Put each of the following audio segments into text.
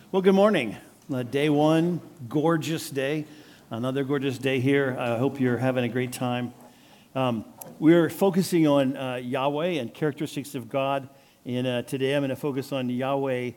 Well, good morning. Day one, gorgeous day. Another gorgeous day here. I hope you're having a great time. We're focusing on Yahweh and characteristics of God. And today I'm going to focus on Yahweh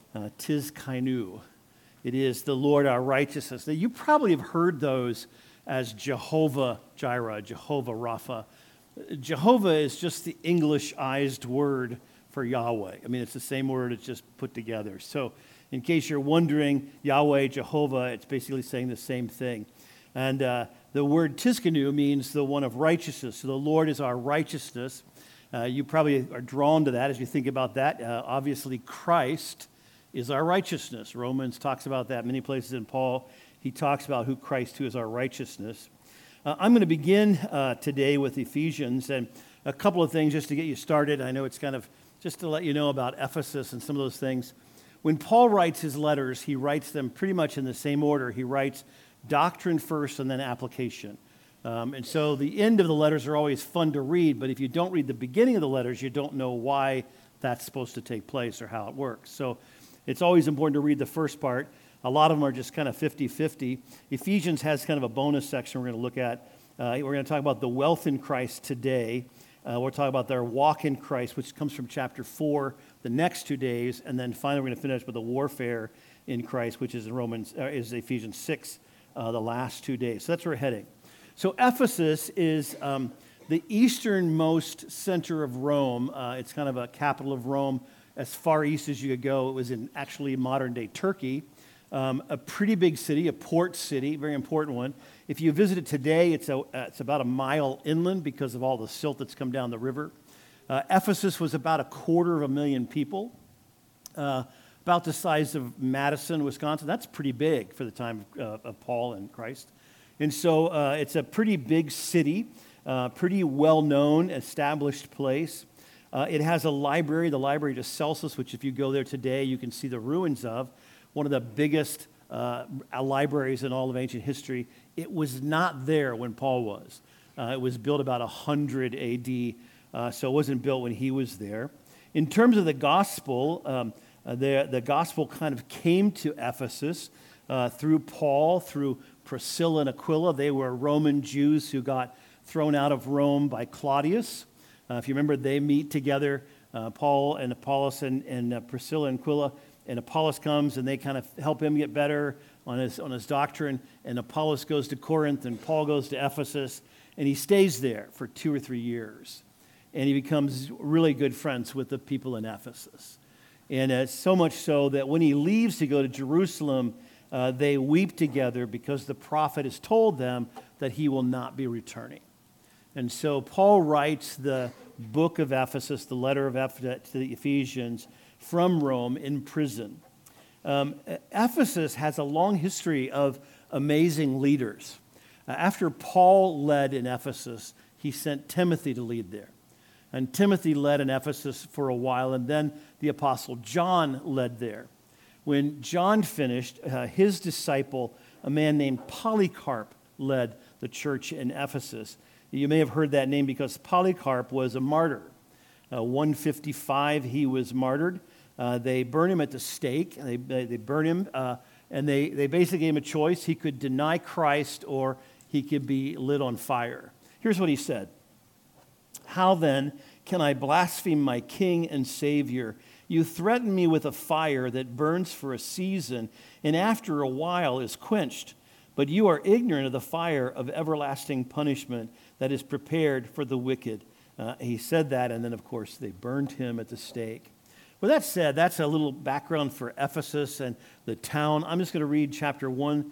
Tizkainu. It is the Lord our righteousness. Now, you probably have heard those as Jehovah Jireh, Jehovah Rapha. Jehovah is just the Englishized word for Yahweh. I mean, it's the same word, it's just put together. So in case you're wondering, Yahweh, Jehovah, it's basically saying the same thing. And the word Tizkanu means the one of righteousness. So the Lord is our righteousness. You probably are drawn to that as you think about that. Obviously, Christ is our righteousness. Romans talks about that many places in Paul. He talks about who Christ, who is our righteousness. I'm going to begin today with Ephesians and a couple of things just to get you started. I know it's kind of just to let you know about Ephesus and some of those things. When Paul writes his letters, he writes them pretty much in the same order. He writes doctrine first and then application. And so the end of the letters are always fun to read, but if you don't read the beginning of the letters, you don't know why that's supposed to take place or how it works. So it's always important to read the first part. A lot of them are just kind of 50-50. Ephesians has kind of a bonus section we're going to look at. We're going to talk about the wealth in Christ today. We'll talk about their walk in Christ, which comes from chapter 4, the next 2 days, and then finally we're going to finish with the warfare in Christ, which is is Ephesians 6, the last 2 days. So that's where we're heading. So Ephesus is the easternmost center of Rome. It's kind of a capital of Rome, as far east as you could go. It was in actually modern-day Turkey. A pretty big city, a port city, very important one. If you visit it today, it's about a mile inland because of all the silt that's come down the river. Ephesus was about 250,000 people, about the size of Madison, Wisconsin. That's pretty big for the time of Paul and Christ. And so it's a pretty big city, pretty well-known, established place. It has a library, the Library of Celsus, which if you go there today, you can see the ruins of. One of the biggest libraries in all of ancient history. It was not there when Paul was. It was built about 100 A.D., so it wasn't built when he was there. In terms of the gospel, the gospel kind of came to Ephesus through Paul, through Priscilla and Aquila. They were Roman Jews who got thrown out of Rome by Claudius. If you remember, they meet together, Paul and Apollos and Priscilla and Aquila. And Apollos comes and they kind of help him get better on his doctrine. And Apollos goes to Corinth and Paul goes to Ephesus. And he stays there for 2 or 3 years. And he becomes really good friends with the people in Ephesus. And so much so that when he leaves to go to Jerusalem, they weep together because the prophet has told them that he will not be returning. And so Paul writes the book of Ephesus, the letter of Ephesus to the Ephesians, from Rome in prison. Ephesus has a long history of amazing leaders. After Paul led in Ephesus, he sent Timothy to lead there. And Timothy led in Ephesus for a while, and then the Apostle John led there. When John finished, his disciple, a man named Polycarp, led the church in Ephesus. You may have heard that name because Polycarp was a martyr. 155, he was martyred. They burn him at the stake. They burn him, and they basically gave him a choice. He could deny Christ or he could be lit on fire. Here's what he said. How then can I blaspheme my King and Savior? You threaten me with a fire that burns for a season and after a while is quenched. But you are ignorant of the fire of everlasting punishment that is prepared for the wicked. He said that, and then, of course, they burned him at the stake. With that said, that's a little background for Ephesus and the town. I'm just going to read chapter 1,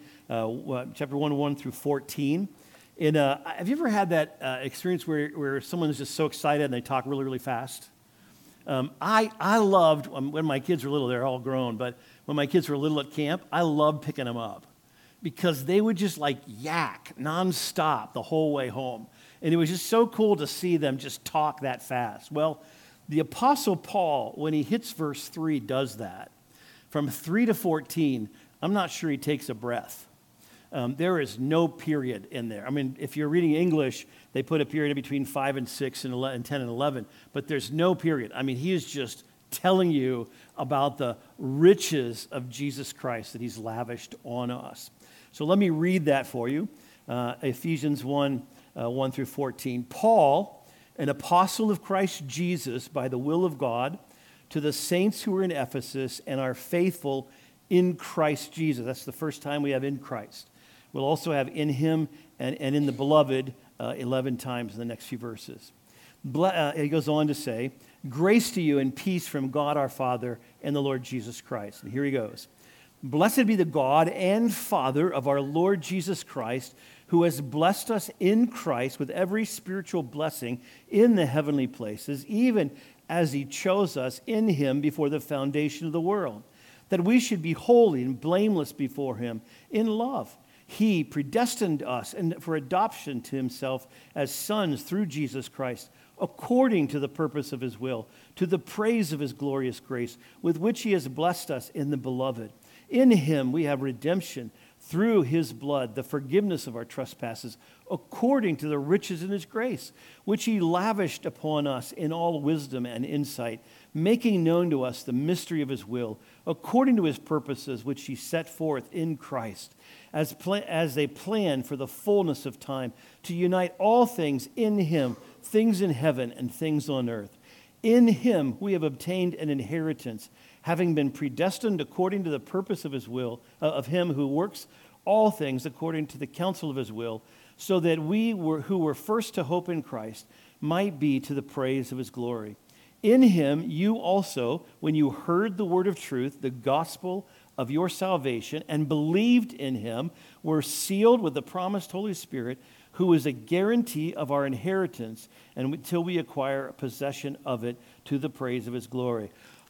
1 through 14. Have you ever had that experience where someone is just so excited and they talk really, really fast? I loved, when my kids were little, they're all grown, but when my kids were little at camp, I loved picking them up because they would just like yak nonstop the whole way home. And it was just so cool to see them just talk that fast. Well, the Apostle Paul, when he hits verse 3, does that. From 3 to 14, I'm not sure he takes a breath. There is no period in there. I mean, if you're reading English, they put a period between 5 and 6 and 10 and 11, but there's no period. I mean, he is just telling you about the riches of Jesus Christ that he's lavished on us. So let me read that for you. Ephesians 1, 1 through 14. Paul, an apostle of Christ Jesus by the will of God, to the saints who are in Ephesus and are faithful in Christ Jesus. That's the first time we have in Christ. We'll also have in him and in the beloved 11 times in the next few verses. He goes on to say, grace to you and peace from God our Father and the Lord Jesus Christ. And here he goes. Blessed be the God and Father of our Lord Jesus Christ, who has blessed us in Christ with every spiritual blessing in the heavenly places, even as he chose us in him before the foundation of the world, that we should be holy and blameless before him in love. He predestined us and for adoption to himself as sons through Jesus Christ, according to the purpose of his will, to the praise of his glorious grace, with which he has blessed us in the beloved. In him we have redemption through his blood, the forgiveness of our trespasses, according to the riches in his grace, which he lavished upon us in all wisdom and insight, making known to us the mystery of his will, according to his purposes, which he set forth in Christ, as a plan for the fullness of time, to unite all things in him, things in heaven and things on earth. In him we have obtained an inheritance, having been predestined according to the purpose of his will, of him who works all things according to the counsel of his will, so that who were first to hope in Christ might be to the praise of his glory. In him you also, when you heard the word of truth, the gospel of your salvation, and believed in him, were sealed with the promised Holy Spirit, who is a guarantee of our inheritance, and until we acquire possession of it to the praise of his glory.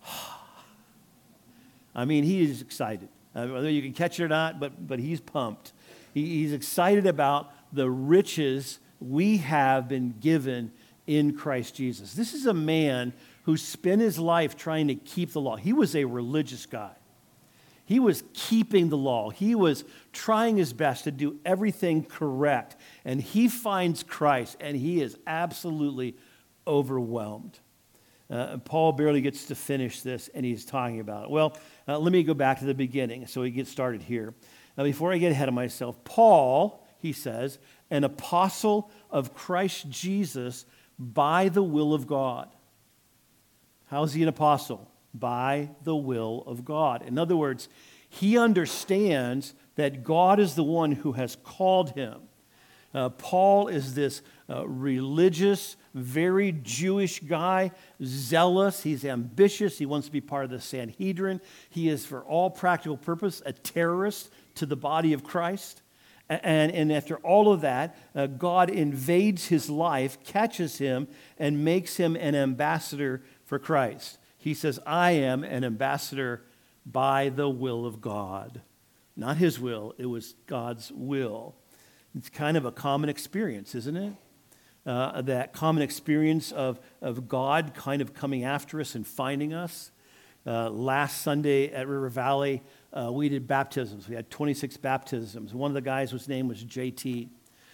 I mean, he is excited. Whether you can catch it or not, but he's pumped. He's excited about the riches we have been given in Christ Jesus. This is a man who spent his life trying to keep the law. He was a religious guy. He was keeping the law. He was trying his best to do everything correct. And he finds Christ, and he is absolutely overwhelmed. Paul barely gets to finish this, and he's talking about it. Well, let me go back to the beginning so we get started here. Now, before I get ahead of myself, Paul, he says, an apostle of Christ Jesus by the will of God. How is he an apostle? By the will of God. In other words, he understands that God is the one who has called him. Paul is this religious, very Jewish guy, zealous. He's ambitious. He wants to be part of the Sanhedrin. He is, for all practical purpose, a terrorist to the body of Christ. And after all of that, God invades his life, catches him, and makes him an ambassador for Christ. He says, I am an ambassador by the will of God. Not his will, it was God's will. It's kind of a common experience, isn't it? That common experience of God kind of coming after us and finding us. Last Sunday at River Valley, we did baptisms. We had 26 baptisms. One of the guys whose name was JT.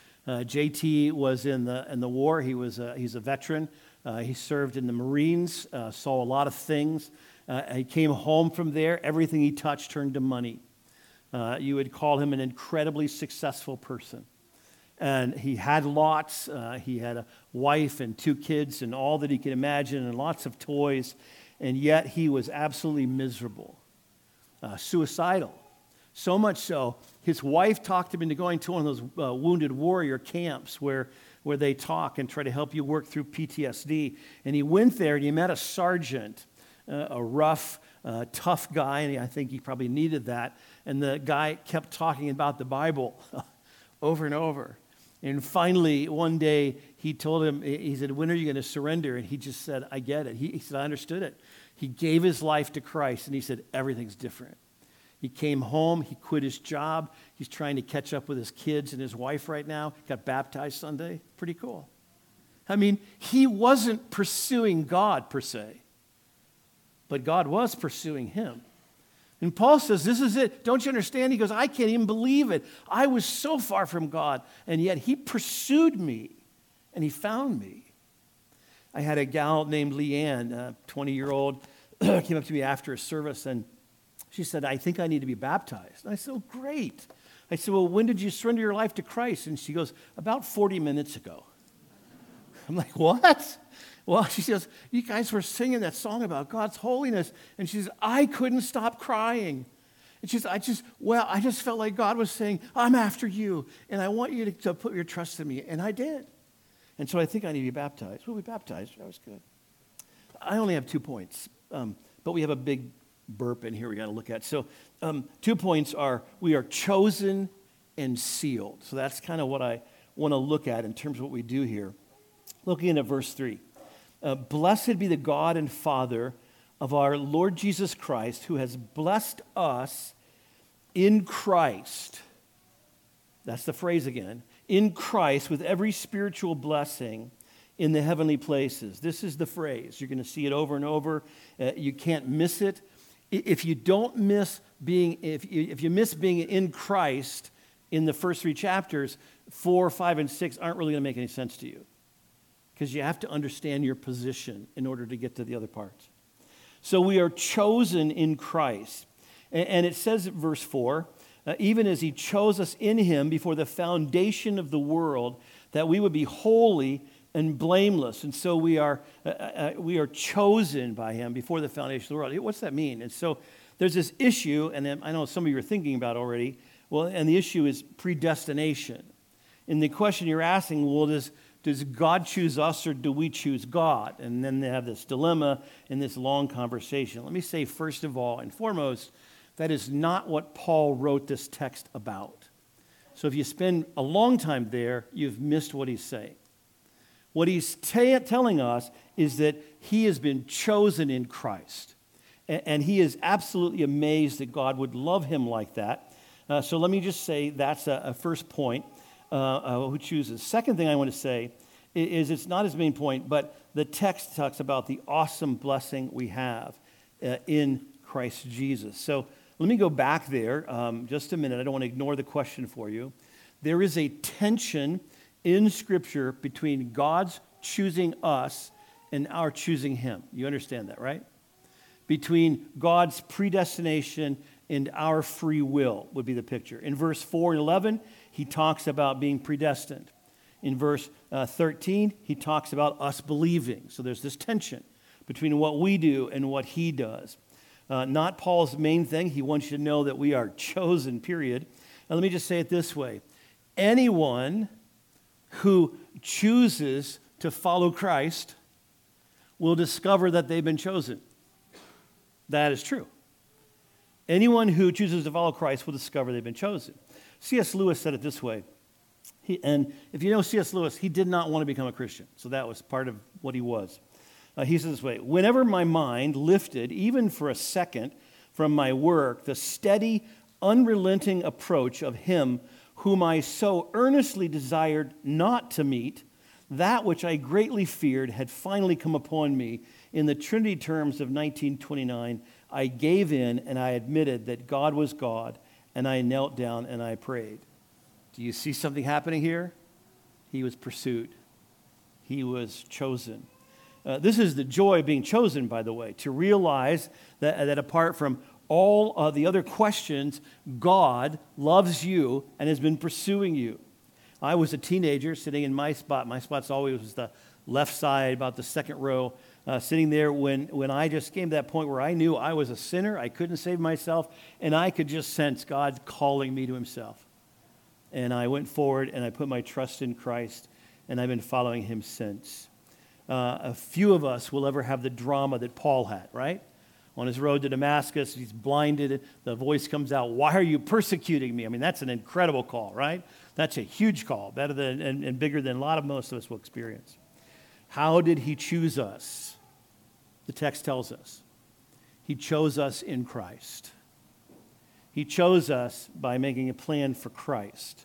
JT was in the war. He's a veteran. He served in the Marines, saw a lot of things. He came home from there. Everything he touched turned to money. You would call him an incredibly successful person. And he had lots. He had a wife and 2 kids and all that he could imagine and lots of toys. And yet he was absolutely miserable, suicidal. So much so, his wife talked him into going to one of those wounded warrior camps where they talk and try to help you work through PTSD. And he went there and he met a sergeant, a rough, tough guy, and I think he probably needed that. And the guy kept talking about the Bible over and over. And finally, one day, he told him, he said, when are you going to surrender? And he just said, I get it. He said, I understood it. He gave his life to Christ, and he said, everything's different. He came home. He quit his job. He's trying to catch up with his kids and his wife right now. Got baptized Sunday. Pretty cool. I mean, he wasn't pursuing God, per se, but God was pursuing him. And Paul says, this is it. Don't you understand? He goes, I can't even believe it. I was so far from God, and yet he pursued me, and he found me. I had a gal named Leanne, a 20-year-old, came up to me after a service, and she said, I think I need to be baptized. And I said, oh, great. I said, well, when did you surrender your life to Christ? And she goes, about 40 minutes ago. I'm like, what? Well, she says, you guys were singing that song about God's holiness. And she says, I couldn't stop crying. And she says, I just felt like God was saying, I'm after you, and I want you to put your trust in me. And I did. And so I think I need to be baptized. We'll be baptized. That was good. I only have 2 points, but we have a big burp in here we got to look at. So 2 points are we are chosen and sealed. So that's kind of what I want to look at in terms of what we do here. Looking at verse 3. Blessed be the God and Father of our Lord Jesus Christ, who has blessed us in Christ. That's the phrase again. In Christ with every spiritual blessing in the heavenly places. This is the phrase. You're going to see it over and over. You can't miss it. If you don't miss being, if you miss being in Christ in the first 3 chapters, 4, 5, and 6 aren't really going to make any sense to you, because you have to understand your position in order to get to the other parts. So we are chosen in Christ. And it says in verse 4, even as he chose us in him before the foundation of the world, that we would be holy and blameless. And so we are chosen by him before the foundation of the world. What's that mean? And so there's this issue, and I know some of you are thinking about it already. Well, and the issue is predestination. And the question you're asking, well, does God choose us or do we choose God? And then they have this dilemma in this long conversation. Let me say, first of all and foremost, that is not what Paul wrote this text about. So if you spend a long time there, you've missed what he's saying. What he's telling us is that he has been chosen in Christ. And he is absolutely amazed that God would love him like that. So let me just say that's a first point. Who chooses. Second thing I want to say is it's not his main point, but the text talks about the awesome blessing we have in Christ Jesus. So let me go back there just a minute. I don't want to ignore the question for you. There is a tension in Scripture between God's choosing us and our choosing him. You understand that, right? Between God's predestination and our free will would be the picture. In verse 4 and 11, he talks about being predestined. In verse 13, he talks about us believing. So there's this tension between what we do and what he does. Not Paul's main thing. He wants you to know that we are chosen, period. And let me just say it this way. Anyone who chooses to follow Christ will discover that they've been chosen. That is true. Anyone who chooses to follow Christ will discover they've been chosen. C.S. Lewis said it this way. And if you know C.S. Lewis, he did not want to become a Christian. So that was part of what he was. He said this way, whenever my mind lifted, even for a second, from my work, the steady, unrelenting approach of him whom I so earnestly desired not to meet, that which I greatly feared had finally come upon me. In the Trinity terms of 1929, I gave in and I admitted that God was God, and I knelt down and I prayed. Do you see something happening here? He was pursued. He was chosen. This is the joy of being chosen, by the way, to realize that apart from all the other questions, God loves you and has been pursuing you. I was a teenager sitting in my spot. My spot's always was the left side, about the second row, sitting there when I just came to that point where I knew I was a sinner, I couldn't save myself, and I could just sense God calling me to himself. And I went forward and I put my trust in Christ, and I've been following him since. A few of us will ever have the drama that Paul had, right? On his road to Damascus, he's blinded. The voice comes out, why are you persecuting me? I mean, that's an incredible call, right? That's a huge call, better than and bigger than most of us will experience. How did he choose us? The text tells us. He chose us in Christ. He chose us by making a plan for Christ.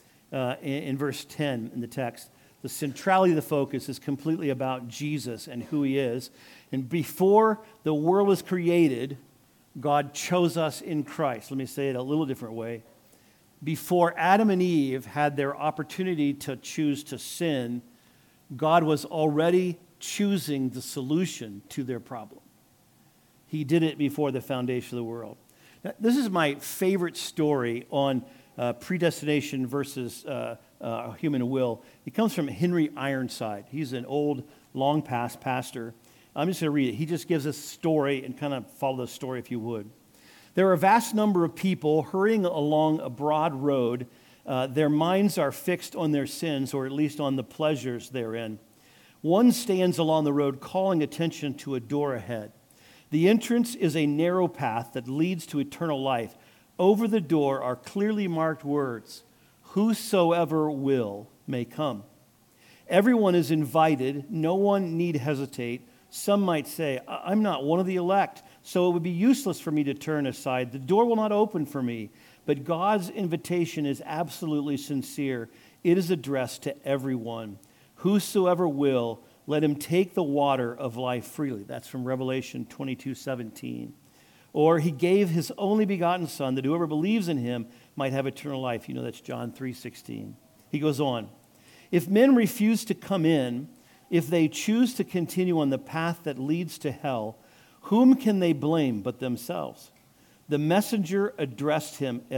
In verse 10 in the text, the centrality of the focus is completely about Jesus and who he is. And before the world was created, God chose us in Christ. Let me say it a little different way. Before Adam and Eve had their opportunity to choose to sin, God was already choosing the solution to their problem. He did it before the foundation of the world. Now, this is my favorite story on predestination versus human will. It comes from Henry Ironside. He's an old, long past pastor. I'm just going to read it. He just gives us a story and kind of follow the story if you would. There are a vast number of people hurrying along a broad road. Their minds are fixed on their sins, or at least on the pleasures therein. One stands along the road calling attention to a door ahead. The entrance is a narrow path that leads to eternal life. Over the door are clearly marked words, "Whosoever will may come." Everyone is invited. No one need hesitate. Some might say, "I'm not one of the elect, so it would be useless for me to turn aside. The door will not open for me." But God's invitation is absolutely sincere. It is addressed to everyone. Whosoever will, let him take the water of life freely. That's from Revelation 22:17. Or he gave his only begotten Son, that whoever believes in him might have eternal life. You know, that's John 3:16. He goes on. If men refuse to come in, if they choose to continue on the path that leads to hell, whom can they blame but themselves? The messenger addressed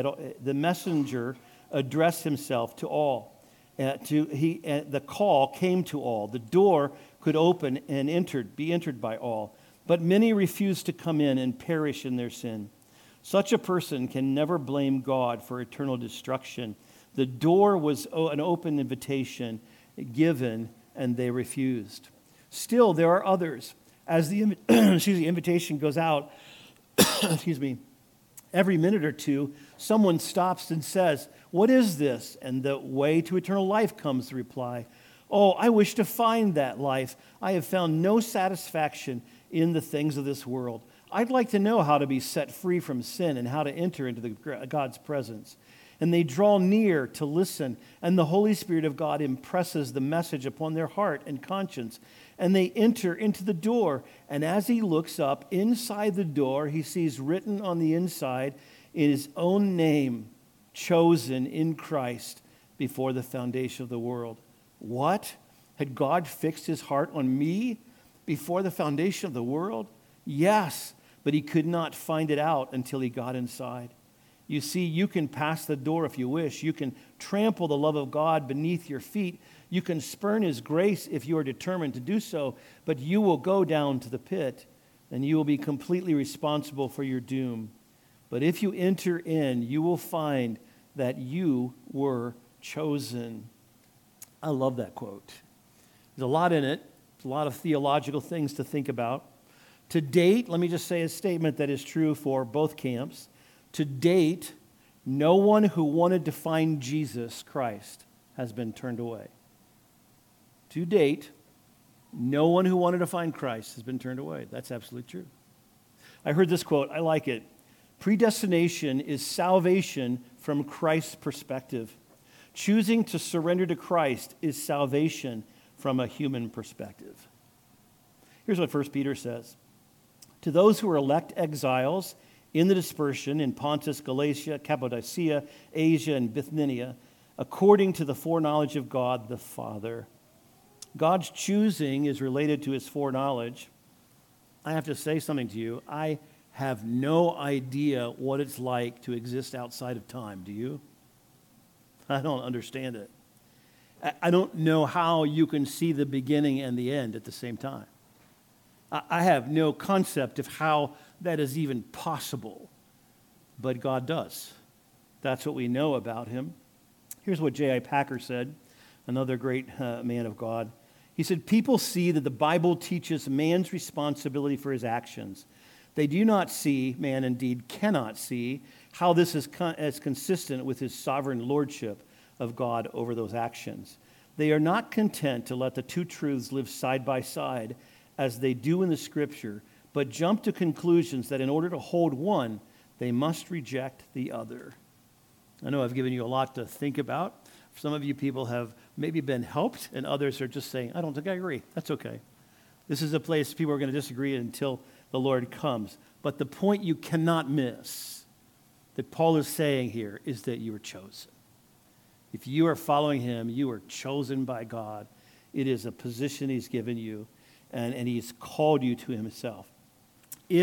himself to all. The call came to all. The door could open and be entered by all. But many refused to come in and perish in their sin. Such a person can never blame God for eternal destruction. The door was an open invitation given, and they refused. Still, there are others. As the invitation goes out, every minute or two, someone stops and says, "What is this?" And the way to eternal life comes the reply. "Oh, I wish to find that life. I have found no satisfaction in the things of this world. I'd like to know how to be set free from sin and how to enter into God's presence." And they draw near to listen, and the Holy Spirit of God impresses the message upon their heart and conscience. And they enter into the door, and as he looks up inside the door, he sees written on the inside in his own name, "Chosen in Christ before the foundation of the world." What? Had God fixed his heart on me before the foundation of the world? Yes, but he could not find it out until he got inside. You see, you can pass the door if you wish. You can trample the love of God beneath your feet. You can spurn his grace if you are determined to do so, but you will go down to the pit, and you will be completely responsible for your doom. But if you enter in, you will find that you were chosen. I love that quote. There's a lot in it. There's a lot of theological things to think about. To date, let me just say a statement that is true for both camps. To date, no one who wanted to find Jesus Christ has been turned away. To date, no one who wanted to find Christ has been turned away. That's absolutely true. I heard this quote. I like it. Predestination is salvation from Christ's perspective. Choosing to surrender to Christ is salvation from a human perspective. Here's what 1 Peter says. To those who are elect exiles in the dispersion in Pontus, Galatia, Cappadocia, Asia, and Bithynia, according to the foreknowledge of God the Father. God's choosing is related to his foreknowledge. I have to say something to you. I have no idea what it's like to exist outside of time. Do you? I don't understand it. I don't know how you can see the beginning and the end at the same time. I have no concept of how that is even possible, but God does. That's what we know about him. Here's what J.I. Packer said, another great man of God. He said, people see that the Bible teaches man's responsibility for his actions. They do not see, man indeed cannot see, how this is consistent with his sovereign lordship of God over those actions. They are not content to let the two truths live side by side as they do in the Scripture, but jump to conclusions that in order to hold one, they must reject the other. I know I've given you a lot to think about. Some of you people have maybe been helped, and others are just saying, I don't think I agree. That's okay. This is a place people are going to disagree until the Lord comes. But the point you cannot miss that Paul is saying here is that you are chosen. If you are following him, you are chosen by God. It is a position he's given you, and he's called you to himself. If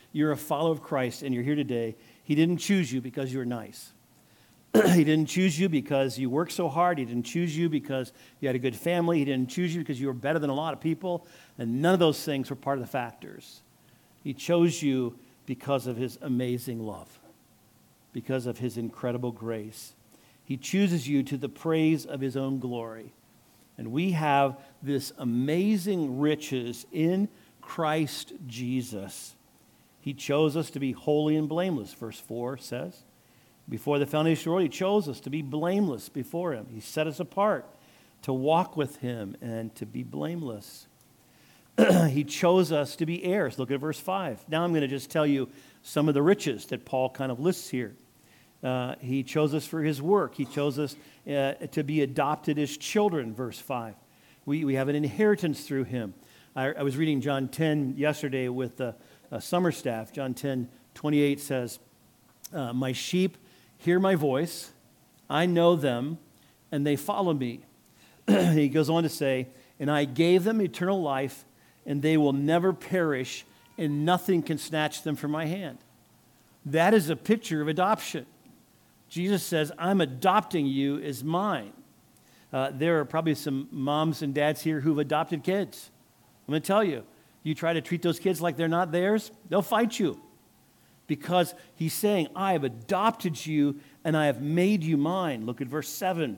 you're a follower of Christ and you're here today, he didn't choose you because you were nice. He didn't choose you because you worked so hard. He didn't choose you because you had a good family. He didn't choose you because you were better than a lot of people. And none of those things were part of the factors. He chose you because of his amazing love, because of his incredible grace. He chooses you to the praise of his own glory. And we have this amazing riches in Christ Jesus. He chose us to be holy and blameless, verse 4 says. Before the foundation of the world, he chose us to be blameless before him. He set us apart to walk with him and to be blameless. He chose us to be heirs. Look at verse 5. Now I'm going to just tell you some of the riches that Paul kind of lists here. He chose us for his work. He chose us to be adopted as children, verse 5. We have an inheritance through him. I was reading John 10 yesterday with the summer staff. John 10:28 says, my sheep hear my voice, I know them, and they follow me. He goes on to say, and I gave them eternal life, and they will never perish, and nothing can snatch them from my hand. That is a picture of adoption. Jesus says, I'm adopting you as mine. There are probably some moms and dads here who've adopted kids. I'm going to tell you, you try to treat those kids like they're not theirs, they'll fight you. Because he's saying, I have adopted you and I have made you mine. Look at verse 7.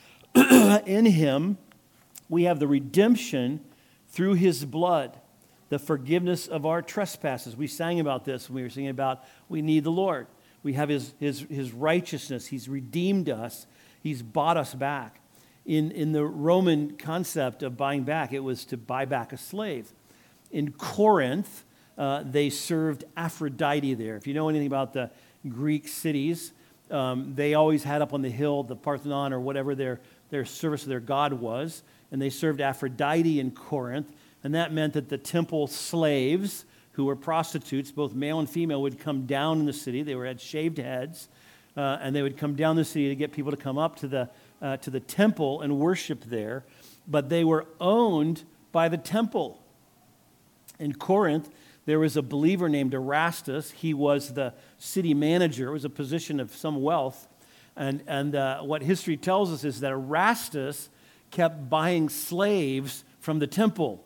In him, we have the redemption through his blood, the forgiveness of our trespasses. We sang about this when we were singing about we need the Lord. We have his righteousness. He's redeemed us. He's bought us back. In the Roman concept of buying back, it was to buy back a slave. In Corinth, they served Aphrodite there. If you know anything about the Greek cities, they always had up on the hill the Parthenon or whatever their service of their god was, and they served Aphrodite in Corinth, and that meant that the temple slaves, who were prostitutes, both male and female, would come down in the city. They had shaved heads, and they would come down the city to get people to come up to the temple and worship there, but they were owned by the temple. In Corinth, there was a believer named Erastus. He was the city manager. It was a position of some wealth. And what history tells us is that Erastus kept buying slaves from the temple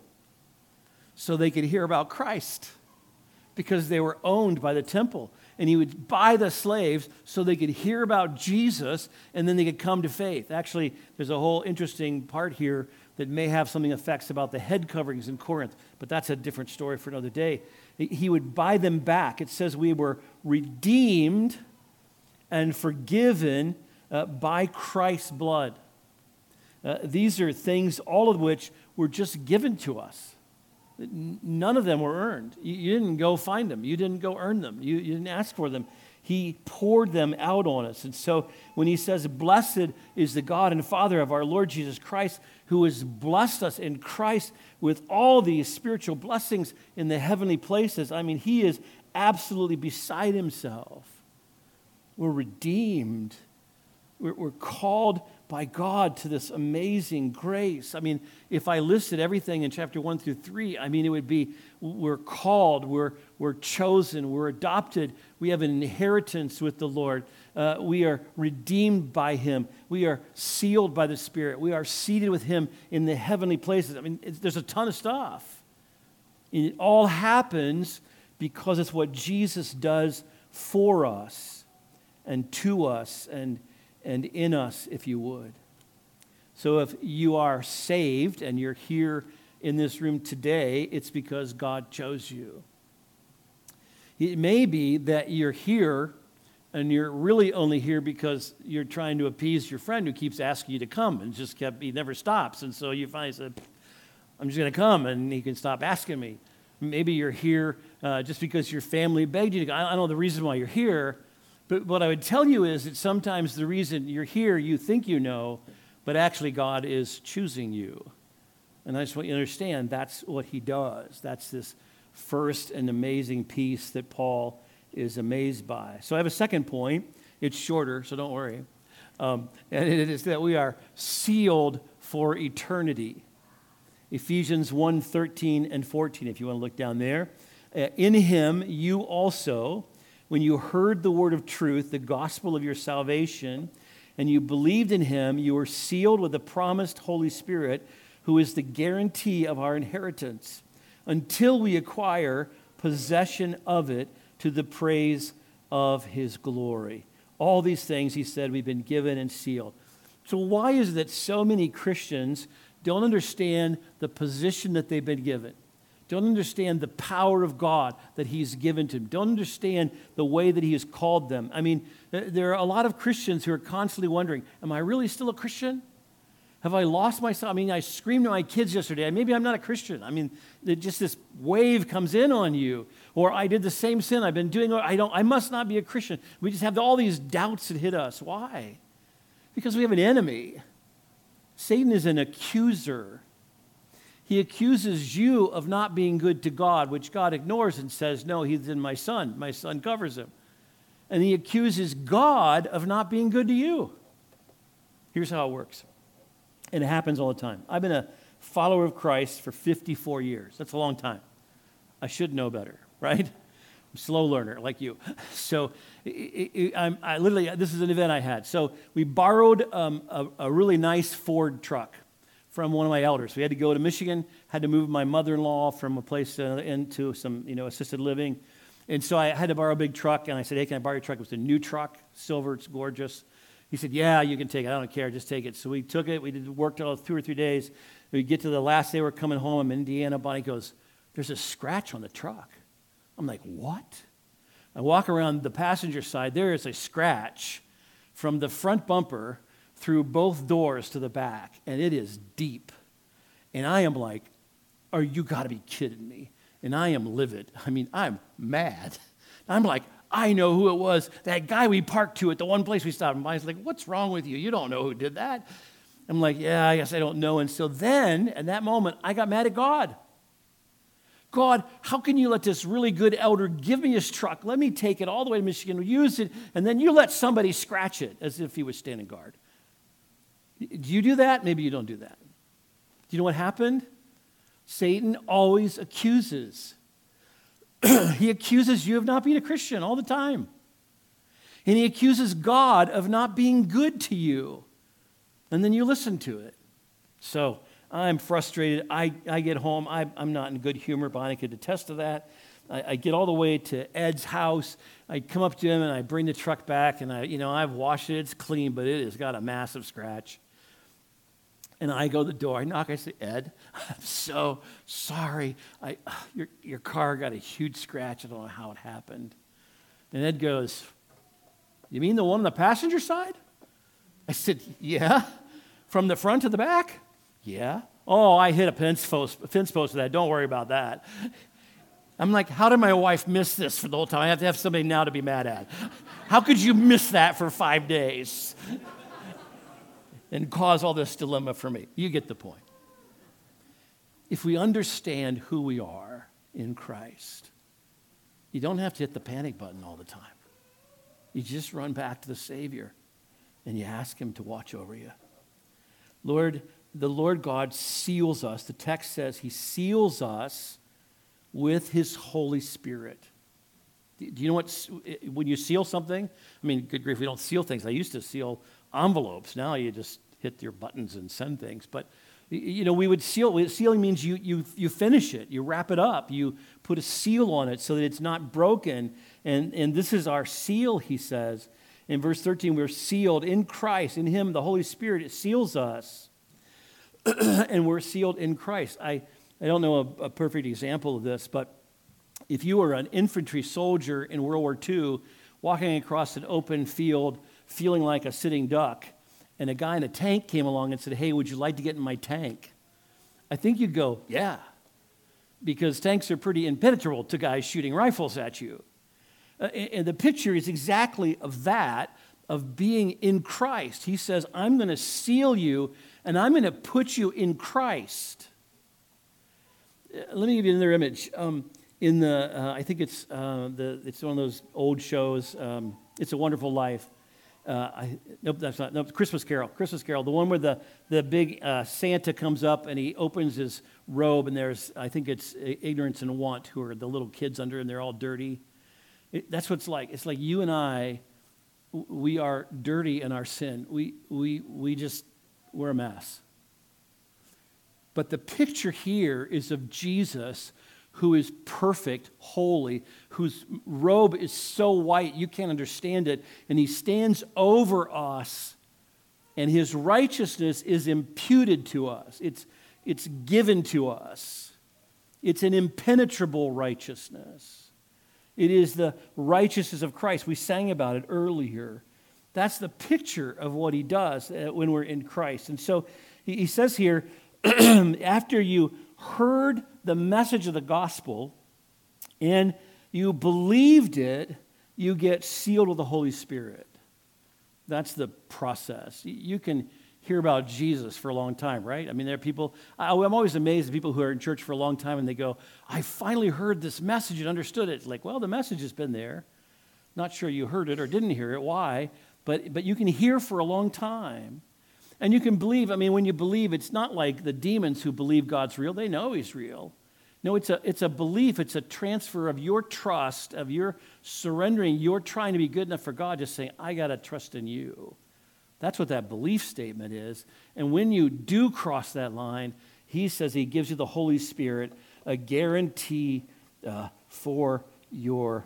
so they could hear about Christ because they were owned by the temple. And he would buy the slaves so they could hear about Jesus and then they could come to faith. Actually, there's a whole interesting part here that may have something effects about the head coverings in Corinth, but that's a different story for another day. He would buy them back. It says we were redeemed and forgiven by Christ's blood. These are things, all of which were just given to us. None of them were earned. You didn't go find them. You didn't go earn them. You didn't ask for them. He poured them out on us. And so when he says, blessed is the God and Father of our Lord Jesus Christ, who has blessed us in Christ with all these spiritual blessings in the heavenly places, I mean, he is absolutely beside himself. We're redeemed. We're called by God to this amazing grace. I mean, if I listed everything in chapter 1 through 3, I mean, it would be we're called, we're chosen, we're adopted, we have an inheritance with the Lord, we are redeemed by him, we are sealed by the Spirit, we are seated with him in the heavenly places. I mean, there's a ton of stuff. It all happens because it's what Jesus does for us and to us and in us, if you would. So if you are saved and you're here in this room today, it's because God chose you. It may be that you're here and you're really only here because you're trying to appease your friend who keeps asking you to come and he never stops. And so you finally said, I'm just going to come and he can stop asking me. Maybe you're here just because your family begged you to go. I don't know the reason why you're here. But what I would tell you is that sometimes the reason you're here, you think you know, but actually God is choosing you. And I just want you to understand that's what he does. That's this first and amazing piece that Paul is amazed by. So I have a second point. It's shorter, so don't worry. And it is that we are sealed for eternity. Ephesians 1:13 and 14, if you want to look down there. In him you also, when you heard the word of truth, the gospel of your salvation, and you believed in him, you were sealed with the promised Holy Spirit, who is the guarantee of our inheritance, until we acquire possession of it to the praise of his glory. All these things, he said, we've been given and sealed. So why is it that so many Christians don't understand the position that they've been given? Don't understand the power of God that he's given to them. Don't understand the way that he has called them. I mean, there are a lot of Christians who are constantly wondering, am I really still a Christian? Have I lost myself? I mean, I screamed at my kids yesterday, maybe I'm not a Christian. I mean, just this wave comes in on you. Or I did the same sin I've been doing. I must not be a Christian. We just have all these doubts that hit us. Why? Because we have an enemy. Satan is an accuser. He accuses you of not being good to God, which God ignores and says, no, he's in my son. My son covers him. And he accuses God of not being good to you. Here's how it works. And it happens all the time. I've been a follower of Christ for 54 years. That's a long time. I should know better, right? I'm a slow learner like you. So I literally, this is an event I had. So we borrowed a really nice Ford truck from one of my elders. We had to go to Michigan, had to move my mother-in-law from a place into some, assisted living. And so I had to borrow a big truck, and I said, hey, can I borrow your truck? It was a new truck, silver, it's gorgeous. He said, yeah, you can take it. I don't care, just take it. So we took it. We worked all 2 or 3 days. We get to the last day we're coming home. I'm in Indiana. Bonnie goes, there's a scratch on the truck. I'm like, what? I walk around the passenger side. There is a scratch from the front bumper through both doors to the back, and it is deep. And I am like, you got to be kidding me. And I am livid. I mean, I'm mad. I'm like, I know who it was. That guy we parked to at the one place we stopped. And Bonnie's like, what's wrong with you? You don't know who did that. I'm like, yeah, I guess I don't know. And so then, at that moment, I got mad at God. God, how can you let this really good elder give me his truck? Let me take it all the way to Michigan, use it, and then you let somebody scratch it as if he was standing guard. Do you do that? Maybe you don't do that. Do you know what happened? Satan always accuses. He accuses you of not being a Christian all the time. And he accuses God of not being good to you. And then you listen to it. So I'm frustrated. I get home. I'm not in good humor. Bonnie could attest to that. I get all the way to Ed's house. I come up to him and I bring the truck back. And I've washed it. It's clean, but it has got a massive scratch. And I go to the door. I knock. I say, Ed, I'm so sorry. Your car got a huge scratch. I don't know how it happened. And Ed goes, you mean the one on the passenger side? I said, yeah. From the front to the back? Yeah. Oh, I hit a fence post for that. Don't worry about that. I'm like, how did my wife miss this for the whole time? I have to have somebody now to be mad at. How could you miss that for 5 days? And cause all this dilemma for me. You get the point. If we understand who we are in Christ, you don't have to hit the panic button all the time. You just run back to the Savior and you ask him to watch over you. Lord, the Lord God seals us. The text says he seals us with his Holy Spirit. Do you know what, when you seal something? I mean, good grief, we don't seal things. I used to seal envelopes. Now you just hit your buttons and send things. But, we would seal. Sealing means you finish it. You wrap it up. You put a seal on it so that it's not broken. And this is our seal, he says. In verse 13, we're sealed in Christ. In him, the Holy Spirit, it seals us. And we're sealed in Christ. I don't know a perfect example of this, but if you were an infantry soldier in World War II walking across an open field feeling like a sitting duck, and a guy in a tank came along and said, hey, would you like to get in my tank? I think you'd go, yeah, because tanks are pretty impenetrable to guys shooting rifles at you. And the picture is exactly of that, of being in Christ. He says, I'm going to seal you, and I'm going to put you in Christ. Let me give you another image. I think it's one of those old shows, It's a Wonderful Life. Nope, that's not. Nope, Christmas Carol. Christmas Carol, the one where the big Santa comes up and he opens his robe, and there's, I think it's Ignorance and Want, who are the little kids under, and they're all dirty. That's what it's like. It's like you and I, we are dirty in our sin. We're a mess. But the picture here is of Jesus, who is perfect, holy, whose robe is so white you can't understand it, and he stands over us, and his righteousness is imputed to us. It's given to us. It's an impenetrable righteousness. It is the righteousness of Christ. We sang about it earlier. That's the picture of what he does when we're in Christ. And so he says here, after you heard the message of the gospel and you believed it, you get sealed with the Holy Spirit. That's the process. You can hear about Jesus for a long time, right? I mean, there are people, I'm always amazed at people who are in church for a long time and they go, I finally heard this message and understood it. It's like, well, the message has been there. Not sure you heard it or didn't hear it. Why? But you can hear for a long time. And you can believe, I mean, when you believe, it's not like the demons who believe God's real. They know he's real. No, it's a belief. It's a transfer of your trust, of your surrendering. You're trying to be good enough for God, just saying, I got to trust in you. That's what that belief statement is. And when you do cross that line, he says he gives you the Holy Spirit, a guarantee for your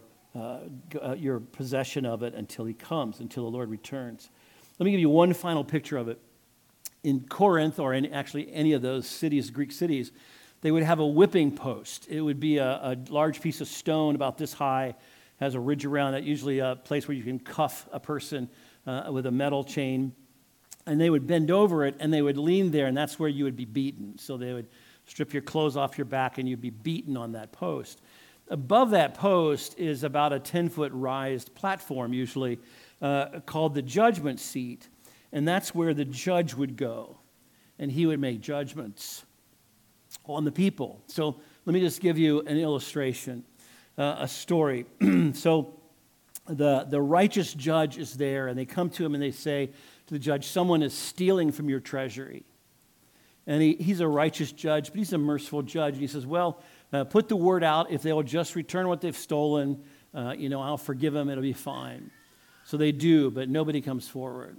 possession of it until he comes, until the Lord returns. Let me give you one final picture of it. In Corinth, or in actually any of those cities, Greek cities, they would have a whipping post. It would be a large piece of stone about this high, has a ridge around it, usually a place where you can cuff a person with a metal chain. And they would bend over it, and they would lean there, and that's where you would be beaten. So they would strip your clothes off your back, and you'd be beaten on that post. Above that post is about a 10-foot raised platform, usually, called the judgment seat. And that's where the judge would go, and he would make judgments on the people. So let me just give you an illustration, a story. So the righteous judge is there, and they come to him and they say to the judge, someone is stealing from your treasury. And he's a righteous judge, but he's a merciful judge. And he says, well, put the word out. If they will just return what they've stolen, I'll forgive them. It'll be fine. So they do, but nobody comes forward.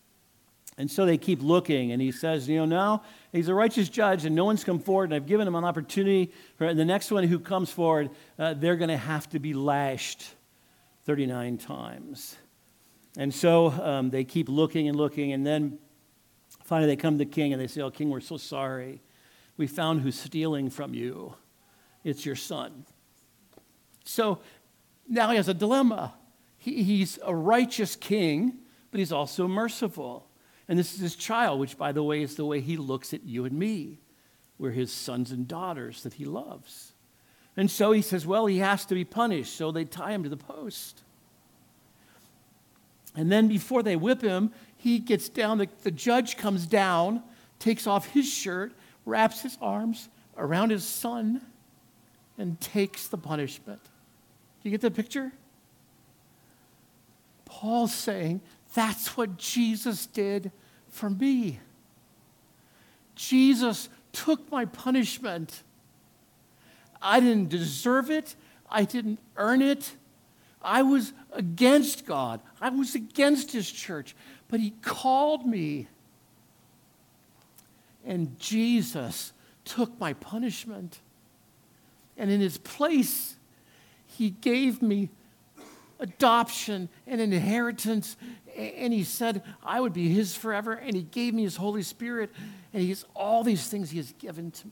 And so they keep looking, and he says, now he's a righteous judge, and no one's come forward, and I've given him an opportunity. And the next one who comes forward, they're going to have to be lashed 39 times. And so they keep looking and looking, and then finally they come to the king, and they say, oh, king, we're so sorry. We found who's stealing from you. It's your son. So now he has a dilemma. He's a righteous king, but he's also merciful. And this is his child, which, by the way, is the way he looks at you and me. We're his sons and daughters that he loves. And so he says, well, he has to be punished. So they tie him to the post. And then before they whip him, he gets down. The judge comes down, takes off his shirt, wraps his arms around his son, and takes the punishment. Do you get the picture? Paul's saying, that's what Jesus did for me. Jesus took my punishment. I didn't deserve it. I didn't earn it. I was against God. I was against his church. But he called me. And Jesus took my punishment. And in his place, he gave me adoption and inheritance, and he said I would be his forever, and he gave me his Holy Spirit, and he has all these things he has given to me.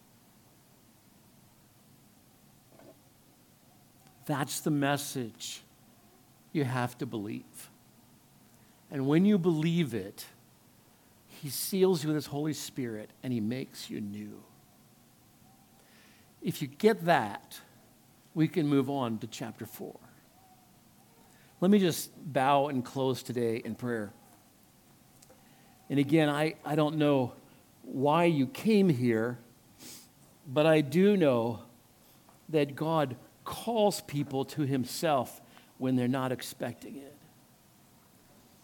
That's the message you have to believe. And when you believe it, he seals you with his Holy Spirit, and he makes you new. If you get that, we can move on to chapter 4. Let me just bow and close today in prayer. And again, I don't know why you came here, but I do know that God calls people to himself when they're not expecting it.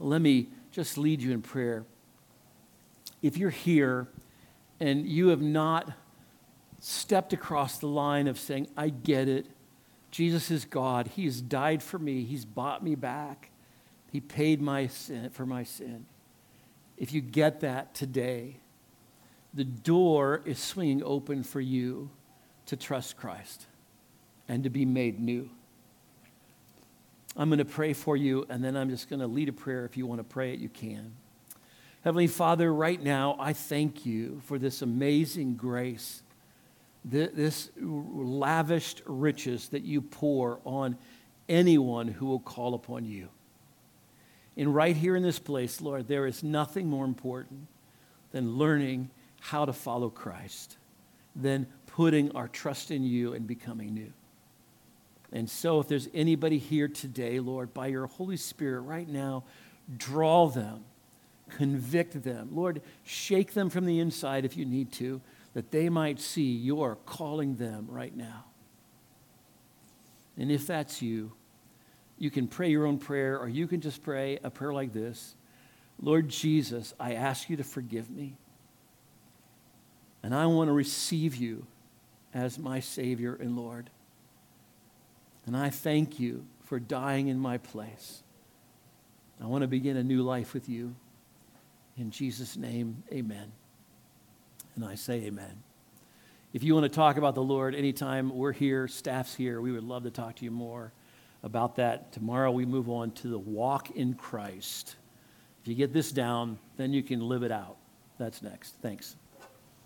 let me just lead you in prayer. If you're here and you have not stepped across the line of saying, I get it. Jesus is God. He has died for me. He's bought me back. He paid my sin for my sin. If you get that today, the door is swinging open for you to trust Christ and to be made new. I'm going to pray for you, and then I'm just going to lead a prayer. If you want to pray it, you can. Heavenly Father, right now, I thank you for this amazing grace, this lavished riches that you pour on anyone who will call upon you. And right here in this place, Lord, there is nothing more important than learning how to follow Christ, than putting our trust in you and becoming new. And so if there's anybody here today, Lord, by your Holy Spirit right now, draw them, convict them. Lord, shake them from the inside if you need to, that they might see you're calling them right now. And if that's you, you can pray your own prayer, or you can just pray a prayer like this. Lord Jesus, I ask you to forgive me. And I want to receive you as my Savior and Lord. And I thank you for dying in my place. I want to begin a new life with you. In Jesus' name, amen. And I say amen. If you want to talk about the Lord anytime, we're here, staff's here. We would love to talk to you more about that. Tomorrow we move on to the walk in Christ. If you get this down, then you can live it out. That's next. Thanks.